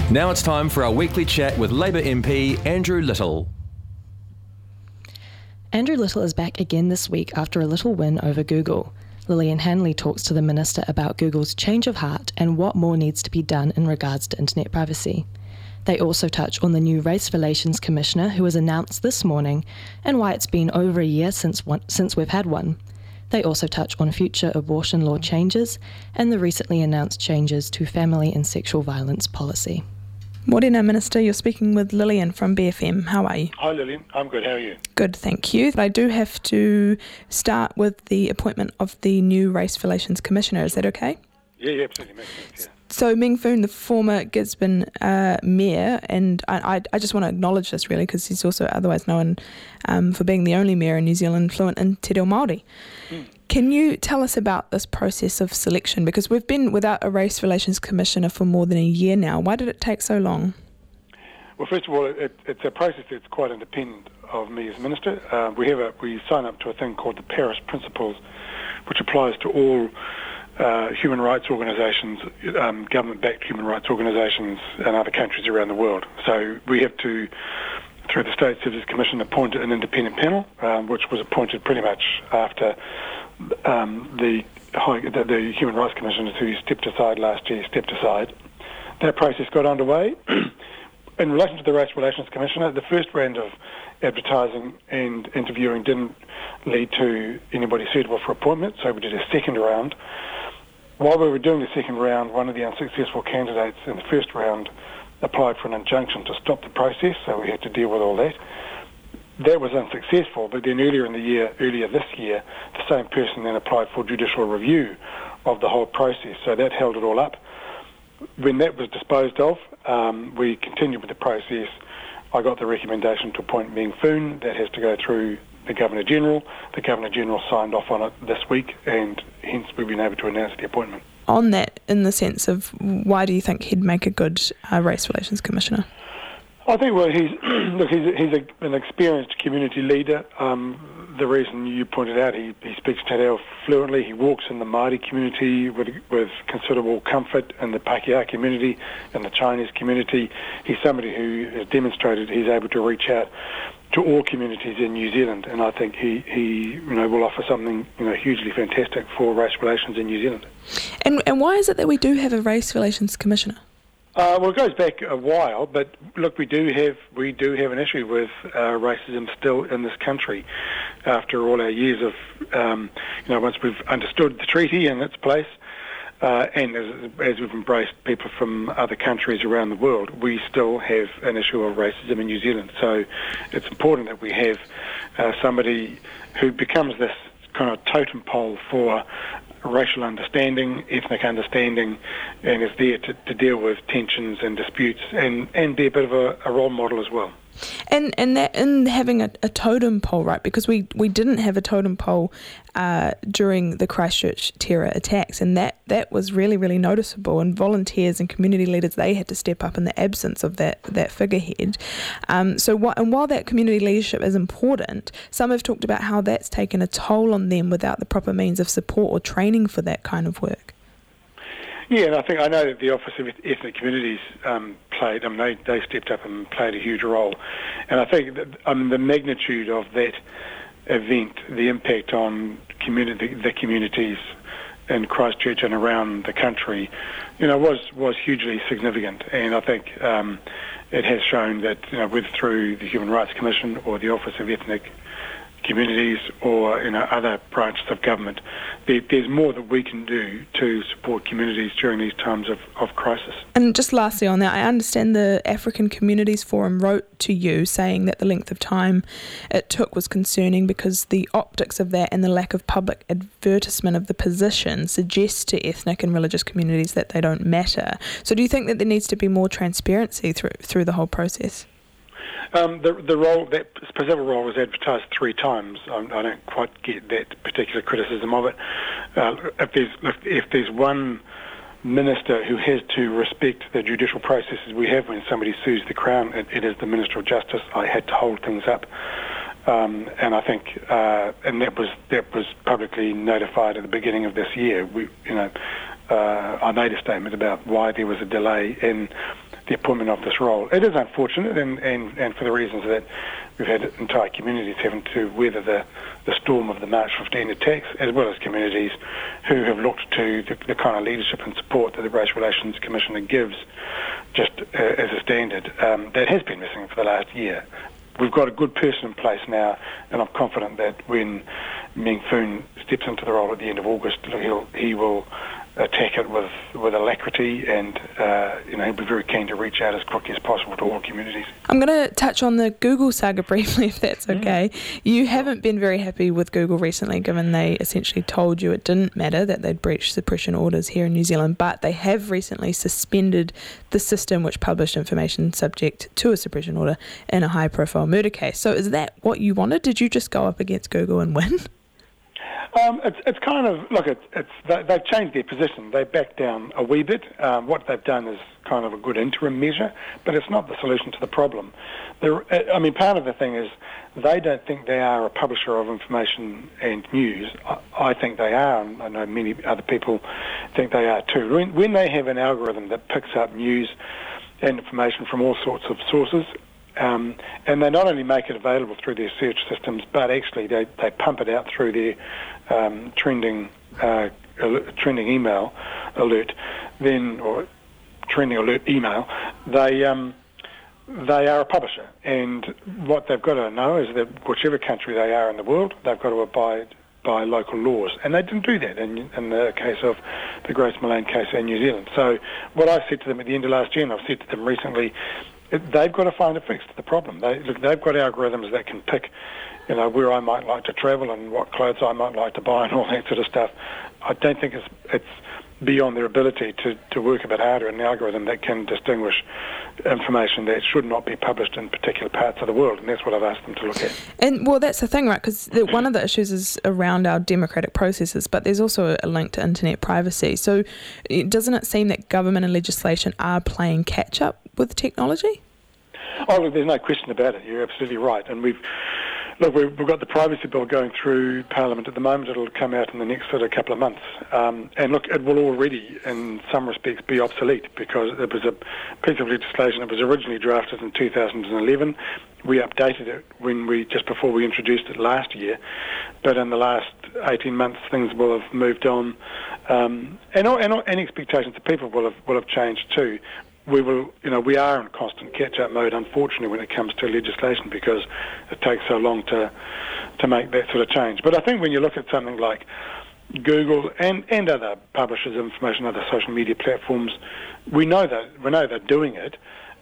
Now it's time for our weekly chat with Labour MP Andrew Little. Andrew Little is back again this week after a little win over Google. Lillian Hanley talks to the Minister about Google's change of heart and what more needs to be done in regards to internet privacy. They also touch on the new Race Relations Commissioner who was announced this morning and why it's been over a year since we've had one. They also touch on future abortion law changes and the recently announced changes to family and sexual violence policy. Morena Minister, you're speaking with Lillian from BFM. How are you? Hi Lillian, I'm good. How are you? Good, thank you. I do have to start with the appointment of the new Race Relations Commissioner. Is that okay? Yeah, absolutely. Makes sense, yeah. So Meng Foon, the former Gisborne mayor, and I just want to acknowledge this really because he's also otherwise known for being the only mayor in New Zealand fluent in Te Reo Māori. Can you tell us about this process of selection? Because we've been without a Race Relations Commissioner for more than a year now. Why did it take so long? Well, first of all, it's a process that's quite independent of me as Minister. We sign up to a thing called the Paris Principles, which applies to all human rights organisations, government-backed human rights organisations in other countries around the world. So we have to, through the State Services Commission, appoint an independent panel, which was appointed pretty much after the Human Rights Commissioners who stepped aside last year stepped aside. That process got underway. In relation to the Race Relations Commissioner, the first round of advertising and interviewing didn't lead to anybody suitable for appointment, so we did a second round. While we were doing the second round, one of the unsuccessful candidates in the first round applied for an injunction to stop the process, so we had to deal with all that. That was unsuccessful, but then earlier this year, the same person then applied for judicial review of the whole process, so that held it all up. When that was disposed of, we continued with the process. I got the recommendation to appoint Meng Foon. That has to go through the Governor-General. The Governor-General signed off on it this week, and hence we've been able to announce the appointment. On that, in the sense of why do you think he'd make a good Race Relations Commissioner? I think, well, he's an experienced community leader. The reason you pointed out, he speaks Te Reo fluently. He walks in the Māori community with considerable comfort, in the Pākehā community, and the Chinese community. He's somebody who has demonstrated he's able to reach out to all communities in New Zealand, and I think he will offer something hugely fantastic for race relations in New Zealand. And why is it that we do have a Race Relations Commissioner? Well, it goes back a while, but look, we do have an issue with racism still in this country. After all our years of, once we've understood the treaty and its place, and as we've embraced people from other countries around the world, we still have an issue of racism in New Zealand. So it's important that we have somebody who becomes this kind of totem pole for racial understanding, ethnic understanding, and is there to deal with tensions and disputes and be a bit of a role model as well. And that in having a totem pole, right? Because we didn't have a totem pole during the Christchurch terror attacks, and that was really, really noticeable. And volunteers and community leaders, they had to step up in the absence of that figurehead. And while that community leadership is important, some have talked about how that's taken a toll on them without the proper means of support or training for that kind of work. Yeah, and I know that the Office of Ethnic Communities they stepped up and played a huge role. And I think that the magnitude of that event, the impact on the communities in Christchurch and around the country, was hugely significant. And I think it has shown that, whether through the Human Rights Commission or the Office of Ethnic Communities or other branches of government, there's more that we can do to support communities during these times of crisis. And just lastly on that, I understand the African Communities Forum wrote to you saying that the length of time it took was concerning because the optics of that and the lack of public advertisement of the position suggests to ethnic and religious communities that they don't matter. So do you think that there needs to be more transparency through the whole process? The role, that specific role, was advertised 3 times. I don't quite get that particular criticism of it. If there's one minister who has to respect the judicial processes we have when somebody sues the Crown, it is the Minister of Justice. I had to hold things up, and I think, and that was publicly notified at the beginning of this year. I made a statement about why there was a delay in the appointment of this role. It is unfortunate, and for the reasons that we've had entire communities having to weather the storm of the March 15 attacks, as well as communities who have looked to the kind of leadership and support that the Race Relations Commissioner gives just as a standard that has been missing for the last year. We've got a good person in place now, and I'm confident that when Meng Foon steps into the role at the end of August, he will attack it with alacrity, and he'll be very keen to reach out as quickly as possible to all communities. I'm going to touch on the Google saga briefly, if that's okay. You haven't been very happy with Google recently, given they essentially told you it didn't matter that they'd breached suppression orders here in New Zealand, but they have recently suspended the system which published information subject to a suppression order in a high-profile murder case. So is that what you wanted? Did you just go up against Google and win? It's kind of, look, they've changed their position. They backed down a wee bit. What they've done is kind of a good interim measure, but it's not the solution to the problem. Part of the thing is they don't think they are a publisher of information and news. I think they are, and I know many other people think they are too. When they have an algorithm that picks up news and information from all sorts of sources, and they not only make it available through their search systems, but actually they pump it out through their trending email alert, or trending alert email. They are a publisher, and what they've got to know is that whichever country they are in the world, they've got to abide by local laws, and they didn't do that in the case of the Grace Millane case in New Zealand. So what I said to them at the end of last year, and I've said to them recently, they've got to find a fix to the problem. They've got algorithms that can pick, where I might like to travel and what clothes I might like to buy and all that sort of stuff. I don't think it's beyond their ability to work a bit harder in an algorithm that can distinguish information that should not be published in particular parts of the world, and that's what I've asked them to look at. And, well, that's the thing, right, because one of the issues is around our democratic processes, but there's also a link to internet privacy. So doesn't it seem that government and legislation are playing catch-up with technology? Oh, look, there's no question about it. You're absolutely right. And we've got the privacy bill going through Parliament at the moment. It'll come out in the next sort of couple of months. And look, it will already, in some respects, be obsolete because it was a piece of legislation that was originally drafted in 2011. We updated it just before we introduced it last year. But in the last 18 months, things will have moved on, and expectations of people will have changed too. We are in constant catch-up mode, unfortunately, when it comes to legislation because it takes so long to make that sort of change. But I think when you look at something like Google and other publishers of information, other social media platforms, we know they're doing it.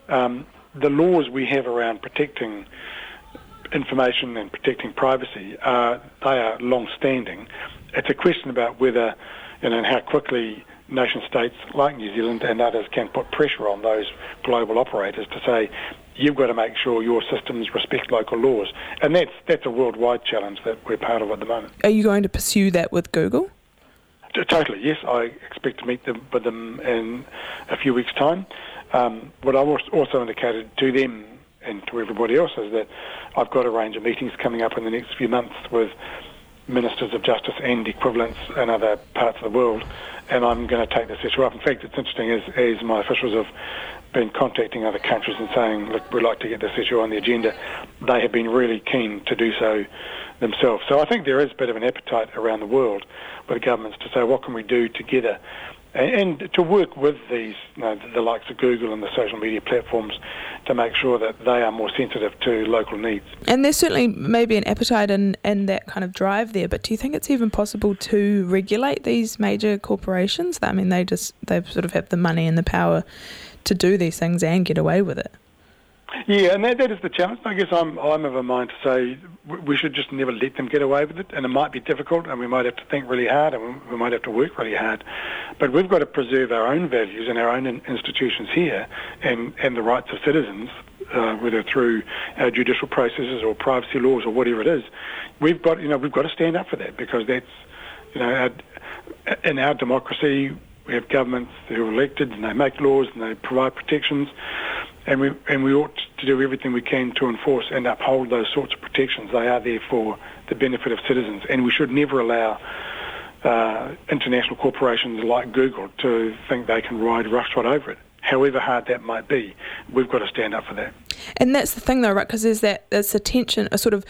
The laws we have around protecting information and protecting privacy they are long-standing. It's a question about whether and how quickly nation-states like New Zealand and others can put pressure on those global operators to say, you've got to make sure your systems respect local laws. And that's a worldwide challenge that we're part of at the moment. Are you going to pursue that with Google? Totally, yes. I expect to meet with them in a few weeks' time. What I also indicated to them and to everybody else is that I've got a range of meetings coming up in the next few months with ministers of justice and equivalents in other parts of the world, and I'm going to take this issue up. In fact, it's interesting as my officials have been contacting other countries and saying, look, we'd like to get this issue on the agenda, they have been really keen to do so themselves. So I think there is a bit of an appetite around the world with governments to say, what can we do together and to work with these, the likes of Google and the social media platforms to make sure that they are more sensitive to local needs. And there's certainly maybe an appetite and that kind of drive there, but do you think it's even possible to regulate these major corporations? I mean, they sort of have the money and the power to do these things and get away with it. Yeah, and that is the challenge. I guess I'm of a mind to say we should just never let them get away with it, and it might be difficult, and we might have to think really hard, and we might have to work really hard. But we've got to preserve our own values and our own institutions here, and the rights of citizens, whether through our judicial processes or privacy laws or whatever it is. We've got to stand up for that because that's, in our democracy, we have governments who are elected and they make laws and they provide protections. And we ought to do everything we can to enforce and uphold those sorts of protections. They are there for the benefit of citizens, and we should never allow international corporations like Google to think they can ride roughshod over it. however hard that might be, we've got to stand up for that. And that's the thing, though, right? Because there's a tension, a sort of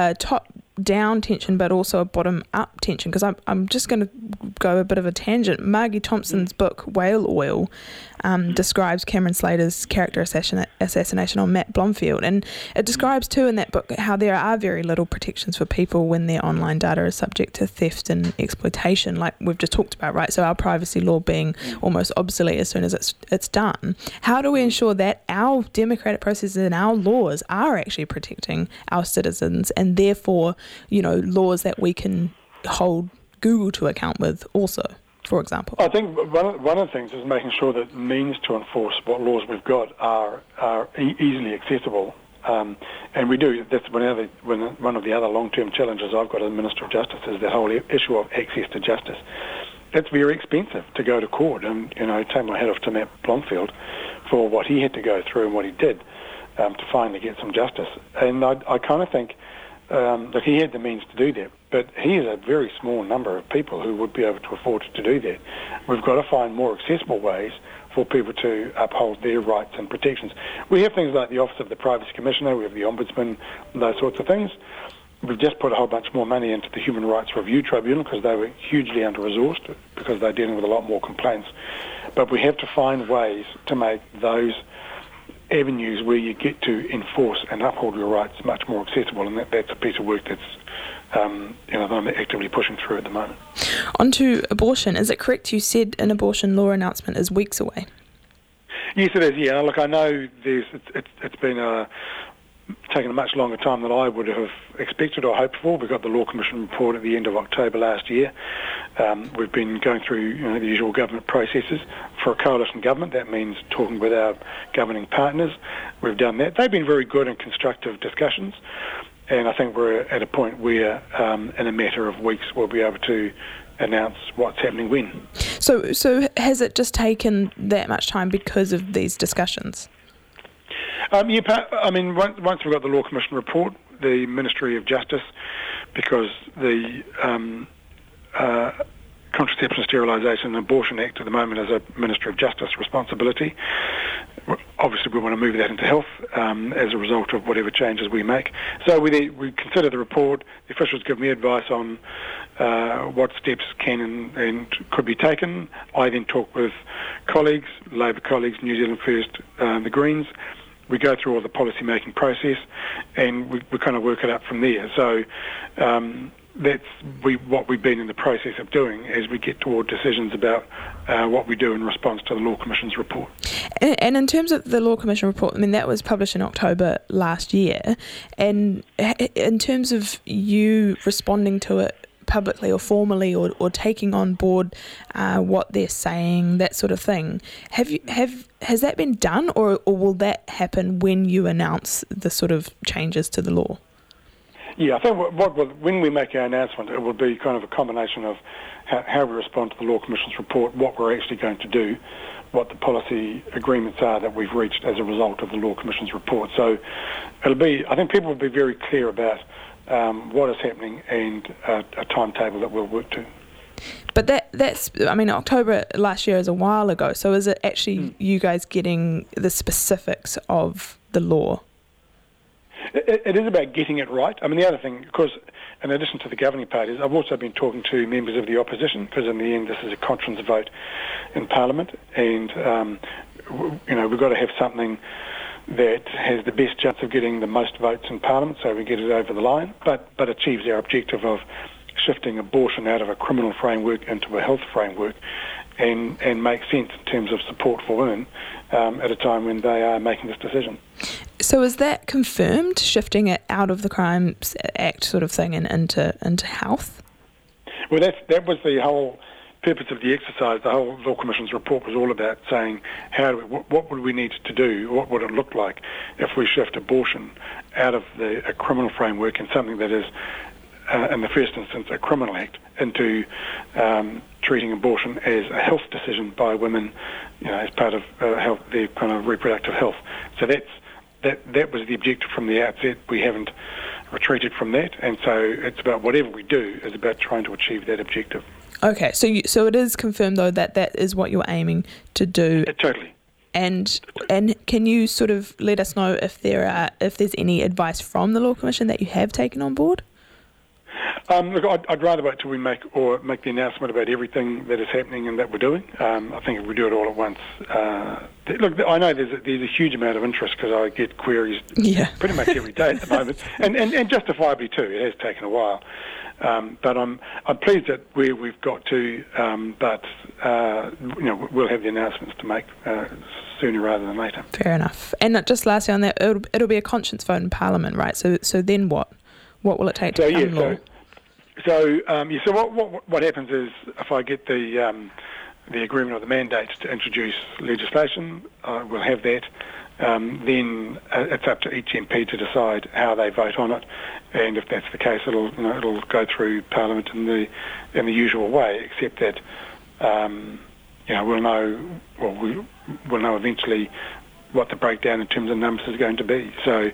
top-down tension, but also a bottom-up tension. Because I'm just going to go a bit of a tangent. Margie Thompson's book, Whale Oil, describes Cameron Slater's character assassination on Matt Blomfield. And it describes, too, in that book, how there are very little protections for people when their online data is subject to theft and exploitation, like we've just talked about, right? So our privacy law being almost obsolete as soon as it's done. How do we ensure that our democratic processes and our laws are actually protecting our citizens, and therefore, laws that we can hold Google to account with also, for example? I think one of the things is making sure that means to enforce what laws we've got are easily accessible. And we do. That's one of the other long-term challenges I've got as Minister of Justice is the whole issue of access to justice. It's very expensive to go to court, and take my hat off to Matt Blomfield for what he had to go through and what he did to finally get some justice. And I kind of think that he had the means to do that, but he is a very small number of people who would be able to afford to do that. We've got to find more accessible ways for people to uphold their rights and protections. We have things like the Office of the Privacy Commissioner, we have the Ombudsman, those sorts of things. We've just put a whole bunch more money into the Human Rights Review Tribunal because they were hugely under-resourced because they're dealing with a lot more complaints. But we have to find ways to make those avenues where you get to enforce and uphold your rights much more accessible, and that's a piece of work that's that I'm actively pushing through at the moment. On to abortion. Is it correct you said an abortion law announcement is weeks away? Yes, it is. Yeah, look, I know it's been taken a much longer time than I would have expected or hoped for. We got the Law Commission report at the end of October last year. We've been going through the usual government processes. For a coalition government, that means talking with our governing partners. We've done that. They've been very good and constructive discussions, and I think we're at a point where in a matter of weeks we'll be able to announce what's happening when. So has it just taken that much time because of these discussions? Once we've got the Law Commission report, the Ministry of Justice, because the Contraception, Sterilisation and Abortion Act at the moment is a Ministry of Justice responsibility. Obviously, we want to move that into health as a result of whatever changes we make. So we consider the report. The officials give me advice on what steps can and could be taken. I then talk with colleagues, Labor colleagues, New Zealand First, the Greens. We go through all the policy-making process, and we kind of work it up from there. So that's what we've been in the process of doing as we get toward decisions about what we do in response to the Law Commission's report. And in terms of the Law Commission report, that was published in October last year. And in terms of you responding to it publicly or formally or taking on board what they're saying, that sort of thing, has that been done, or will that happen when you announce the sort of changes to the law? Yeah, I think when we make our announcement, it will be kind of a combination of how we respond to the Law Commission's report, what we're actually going to do, what the policy agreements are that we've reached as a result of the Law Commission's report. So I think people will be very clear about what is happening and a timetable that we'll work to. But that's October last year is a while ago, so is it actually you guys getting the specifics of the law? It is about getting it right. The other thing, of course, in addition to the governing parties, I've also been talking to members of the opposition, because in the end this is a conscience vote in Parliament, and we've got to have something that has the best chance of getting the most votes in Parliament, so we get it over the line, but achieves our objective of shifting abortion out of a criminal framework into a health framework, and makes sense in terms of support for women at a time when they are making this decision. So is that confirmed, shifting it out of the Crimes Act sort of thing and into health? Well, that was the whole purpose of the exercise. The whole Law Commission's report was all about saying what would we need to do, what would it look like if we shift abortion out of a criminal framework and something that is, in the first instance, a criminal act, into treating abortion as a health decision by women, as part of their kind of reproductive health. So that was the objective from the outset. We haven't retreated from that, and so it's about whatever we do is about trying to achieve that objective. Okay, so it is confirmed though that is what you're aiming to do. Totally. And can you sort of let us know if there's any advice from the Law Commission that you have taken on board? Look, I'd rather wait till we make the announcement about everything that is happening and that we're doing. I think if we do it all at once, look, I know there's a huge amount of interest because I get queries pretty much every day at the moment, and justifiably too. It has taken a while, but I'm pleased at where we've got to. But we'll have the announcements to make sooner rather than later. Fair enough. And just lastly on that, it'll be a conscience vote in Parliament, right? So then what? What will it take to become law? So what happens is if I get the agreement or the mandate to introduce legislation, we'll have that. Then it's up to each MP to decide how they vote on it, and if that's the case, it'll go through Parliament in the usual way. Except that we'll know eventually what the breakdown in terms of numbers is going to be. So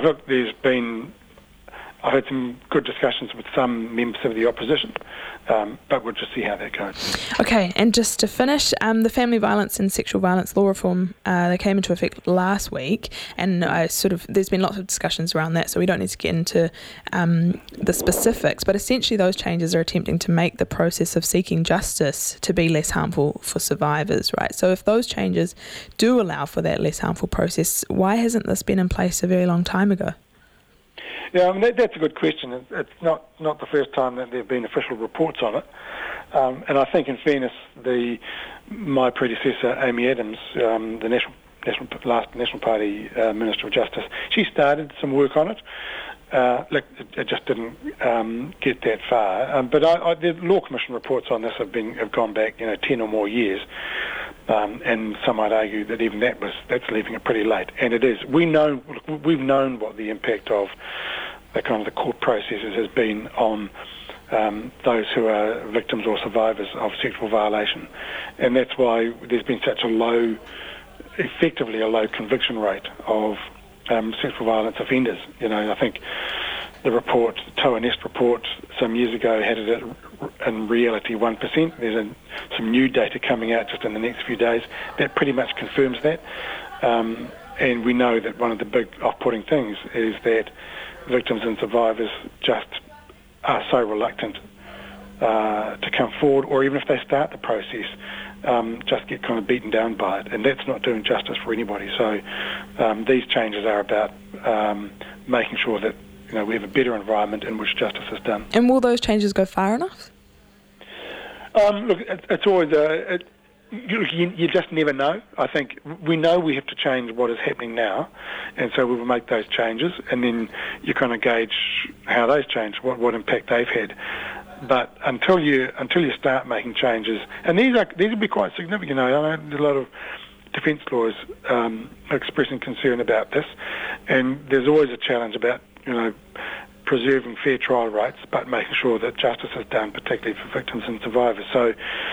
I've had some good discussions with some members of the opposition, but we'll just see how that goes. Okay, and just to finish, the family violence and sexual violence law reform, they came into effect last week, and there's been lots of discussions around that, so we don't need to get into the specifics, but essentially those changes are attempting to make the process of seeking justice to be less harmful for survivors, right? So if those changes do allow for that less harmful process, why hasn't this been in place a very long time ago? Yeah, I mean, that's a good question. It's not the first time that there have been official reports on it. And I think, in fairness, my predecessor, Amy Adams, the last National Party Minister of Justice, she started some work on it. It just didn't get that far. But the Law Commission reports on this have gone back 10 or more years. And some might argue that even that's leaving it pretty late, and it is. We've known what the impact of the court processes has been on those who are victims or survivors of sexual violation, and that's why there's been such effectively a low conviction rate of sexual violence offenders. I think the Toa Nest report some years ago had it at, in reality, 1%. There's some new data coming out just in the next few days that pretty much confirms that. And we know that one of the big off-putting things is that victims and survivors just are so reluctant to come forward, or even if they start the process, just get kind of beaten down by it. And that's not doing justice for anybody. So these changes are about making sure that we have a better environment in which justice is done. And will those changes go far enough? Look, it's always you just never know. I think we know we have to change what is happening now, and so we will make those changes, and then you kind of gauge how those change, what impact they've had. But until you start making changes, and these will be quite significant. I know a lot of defence lawyers expressing concern about this, and there's always a challenge about preserving fair trial rights, but making sure that justice is done, particularly for victims and survivors. So,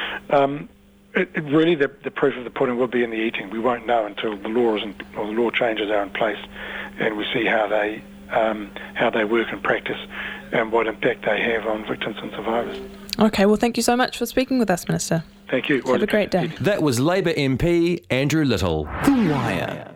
really, the proof of the pudding will be in the eating. We won't know until the law changes are in place, and we see how they work in practice and what impact they have on victims and survivors. Okay, well, thank you so much for speaking with us, Minister. Thank you. Have a great day. That was Labour MP Andrew Little. The Wire.